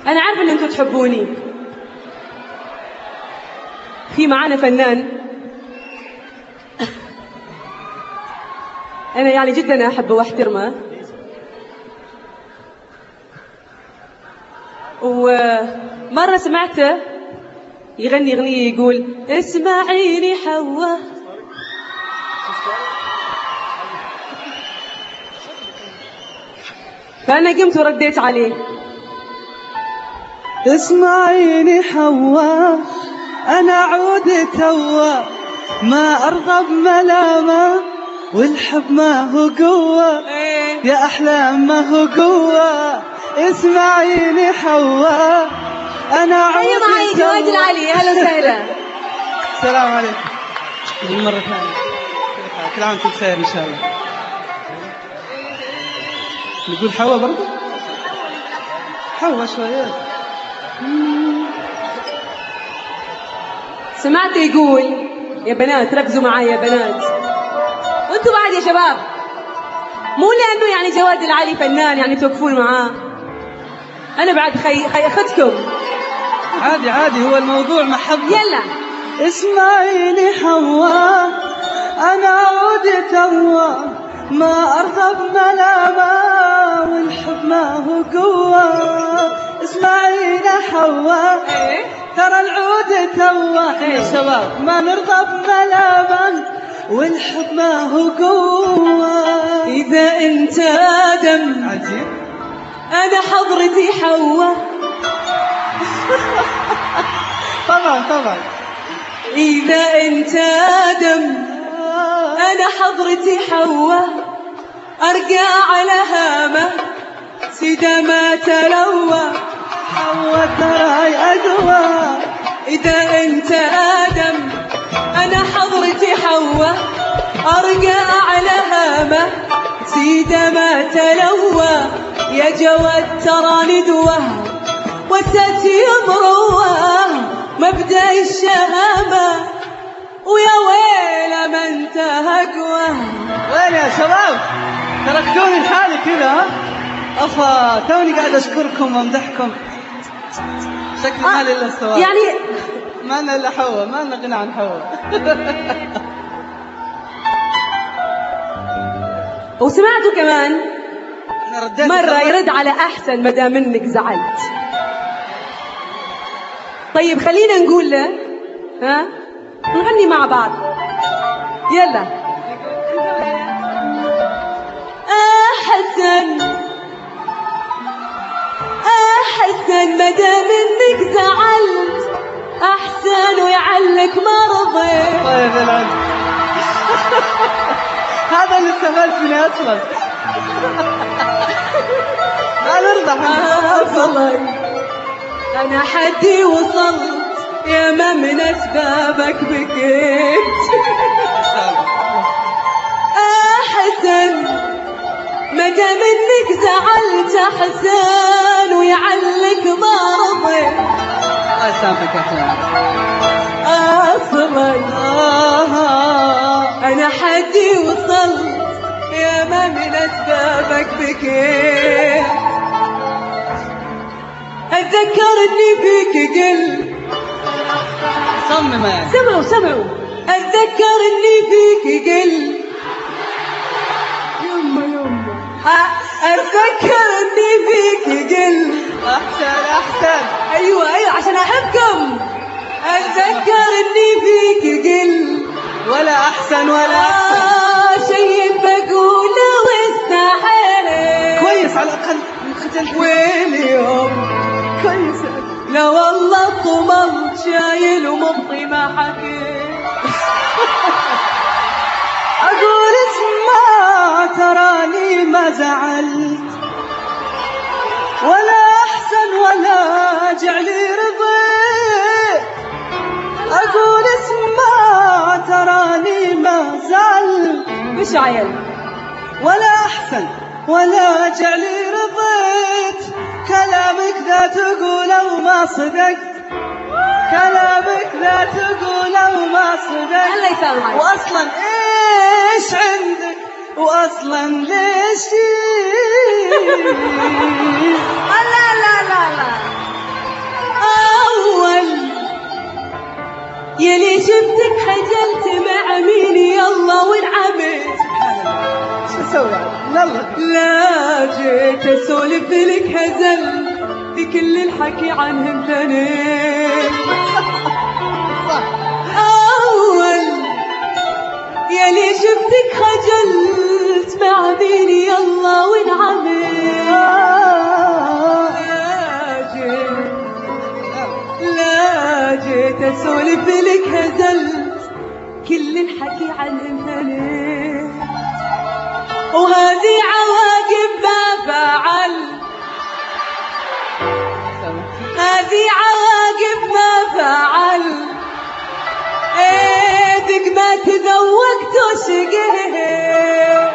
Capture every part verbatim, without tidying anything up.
أنا عارفة إن أنتوا تحبوني. في معانا فنان أنا يعني جدا أحبه وأحترمه، ومرة سمعته يغني أغنية يقول اسمعيني حوا، فأنا قمت ورديت عليه اسمعيني حوا أنا عود توا، ما أرغب ملامة والحب ما هو قوة، يا أحلام ما هو قوة. اسمعيني حوا أنا عود توا. معي جواد العلي، أهلا وسهلا. السلام عليكم. المرة الثانية كل عام وانتم بخير إن شاء الله. نقول حوا برضه؟ حوا شوية. سمعت يقول يا بنات ركزوا معي يا بنات، وانتوا بعد يا شباب، مو لأنه يعني جواد العلي فنان يعني توقفون معاه، أنا بعد خي خي أخذكم عادي عادي، هو الموضوع محبة. يلا اسمعيني حوا أنا عود توا، ما أرغب ملامة والحب ما هو قوة. اسمعيني حوا ترى العود توا، احنا الشباب ما نرغب ملامة والحب ما هو قوة. إذا أنت آدم عجيب أنا حضرتي حوا. طبعا طبعا. إذا أنت آدم أنا حضرتي حوا، أرجع على هامة سيدا ما تلوى. حوا تراي أقوى. إذا أنت آدم أنا حضرتي حوا، أرجع على هامة سيدا ما تلوى. يا جواد ترى ندوة وتأتي مروة مبدأ الشهامة، ويا ويل من تهقوه. وين يا شباب؟ تركتوني لحالي كذا ها؟ أفا توني قاعد أشكركم وأمدحكم، شكلي ما لي إلا الثواب. يعني ما لنا إلا حوا، ما لنا غنى عن حوا. وسمعتوا كمان مرة يرد على أحسن مدام منك زعلت. طيب خلينا نقول له ها نغني مع بعض، يلا. أحسن أحسن مدام منك زعلت، أحسن ويعلك مرضي. طيب العلم هذا اللي استفدت مني أصلا. لا نرضى أفضل أنا حدي وصلت يا ما من أسبابك بكيت. أحسن مدى منك زعلت، أحسن ويعلك مرضي. الله يسامحك يا أخوان. أصبر أنا حدي وصلت يا ما من أسبابك بكيت. أتذكر إني فيك قل صمم يعني. سمعوا سمعوا أتذكر إني فيك قل يما يما. أتذكر إني فيك قل. أحسن أحسن. أيوة أيوة عشان أحبكم. أتذكر إني فيك قل ولا أحسن ولا أحسن. شيء بقوله واستحيل. كويس على الأقل ختلت. واليوم كويس. لا والله طمنت شايل ومبطي ما حكيت. أقول اسمع تراني ما زعلت، ولا أحسن ولا جعلي رضيت. أقول اسمع تراني ما زعلت، مش عيل ولا أحسن ولا جعلي رضيت. كلامك ذا تقوله وما صدقت، كلامك ذا تقوله وما صدقت. الله يسامحك. وأصلا إيش عندك وأصلا ليش؟ لا لا لا لا لا جيت اسولف لك هزل في كل الحكي عنهم ثاني. اول يلي شفتك خجلت مع ديني يلا وانعمل. لا جيت لا جيت اسولف لك هزلت كل الحكي عنهم ثاني. وهذه عواقب ما فعل، هذه عواقب ما فعل. ايدك ما تذوقت وشقيت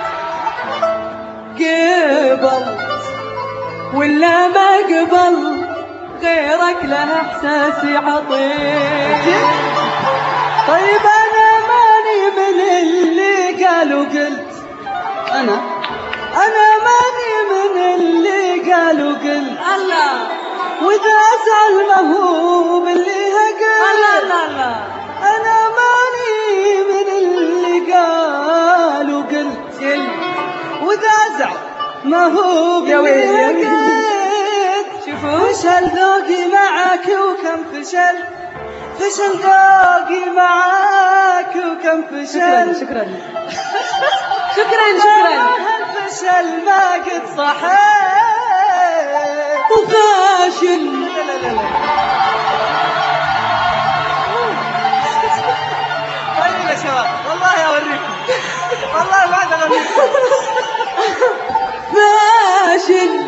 قبلت ولا ما قبل غيرك له احساسي عطيت. طيب انا ماني من اللي قالوا قلت، انا انا ماني من اللي قالوا قلت الله. واذا ازعل ما هو باللي هقل. الله الله الله. انا ماني من اللي قالوا قلت، واذا ازعل ما هو باللي هقل. شوفوا فشل ذوقي معاك وكم فشل، فشل ذوقي معاك وكم فشل. شكرا شكرا شكرا. هالفشل ما قد صحيت وفاشل. لا لا لا لا. طيب يا شباب والله اوريكم، والله بعد اغنيكم. فاشل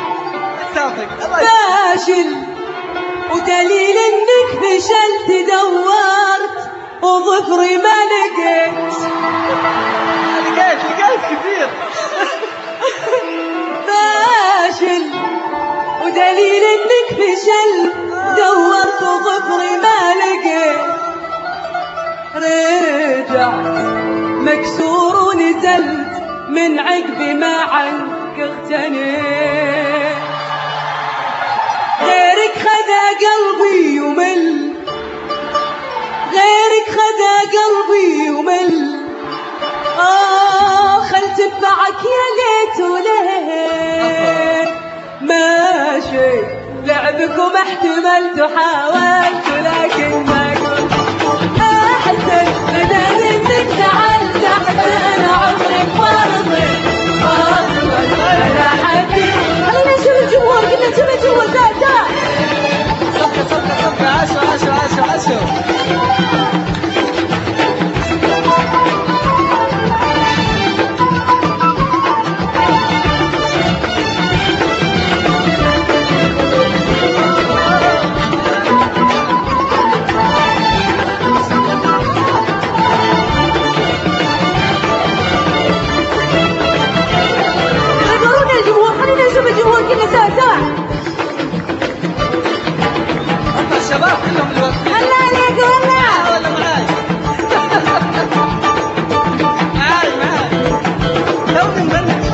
فاشل ودليل انك فشلت دورت وظفري ما لقيت. لقيت لقيت كثير. فاشل ودليل انك فشلت دورت وظفري ما لقيت. رجعت مكسور ونزلت من عقب ما عنك اغتنيت. غيرك خذا قلبي ومل، غيرك خذا قلبي ومل. آه خل تبعك يا ليت وليه. ماشي لعبكم احتملت وحاولت لكن ما قلت. أحسن بدل انك زعلت، أحسن عمرك فرضي فرضي أنا حبيت. خلينا نشوف الجمهور كلنا نشوف الجمهور. تعال تعال صفقة صفقة صفقة. عشرة عشرة عشرة عشرة. الشباب كلهم اللي واقفين. الله عليك والله. ولا معاي؟ معاي معاي. توني مبلش.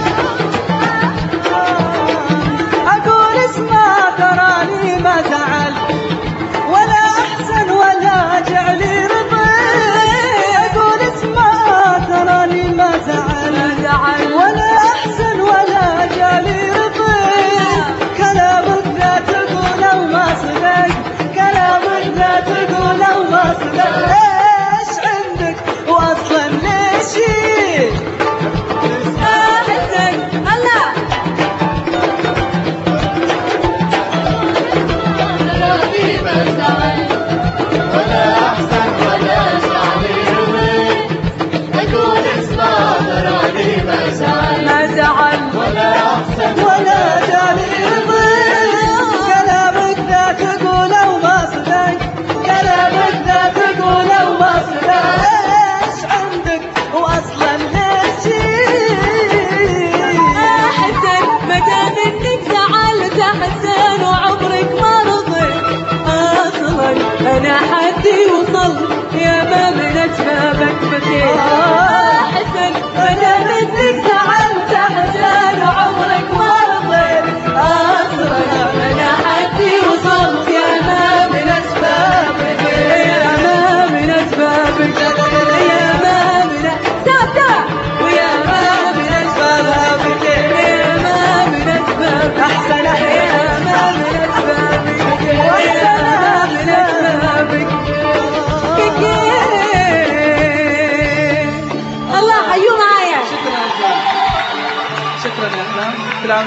أقول اسمع تراني ما زعل ولا أحسن ولا جعلي رضي. أقول اسمع تراني ما زعل ولا أحسن ولا جعلي رضي.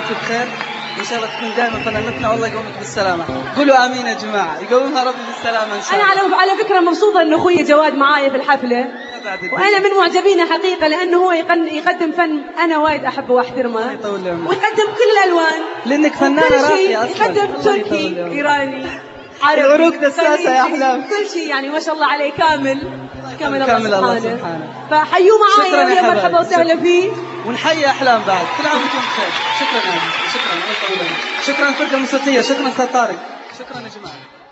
وانتم بخير، ان شاء الله تكون دائما فنانتنا والله يقومك بالسلامه. قولوا امين يا جماعه، يقومها ربي بالسلامه ان شاء الله. انا على على فكره مبسوطه انه اخوي جواد معايا في الحفله، وانا من معجبينه حقيقه، لانه هو يقدم فن انا وايد احبه واحترمه، ويقدم كل الالوان، لانك فنانه راقيه اصلا. يقدم تركي، ايراني، عربي، العروق دساسه يا احلام، كل شيء يعني ما شاء الله عليه كامل كامل الله كامل الله سبحانه. سبحانه. فحيوه معايا ويا مرحبا وسهلا فيه، ونحيي احلام بعد. كل عام وانتم بخير. شكرا نادي، شكرا، الله يطول عمرك. شكرا فرقه موسيقيه، شكرا استاذ طارق، شكرا يا جماعه.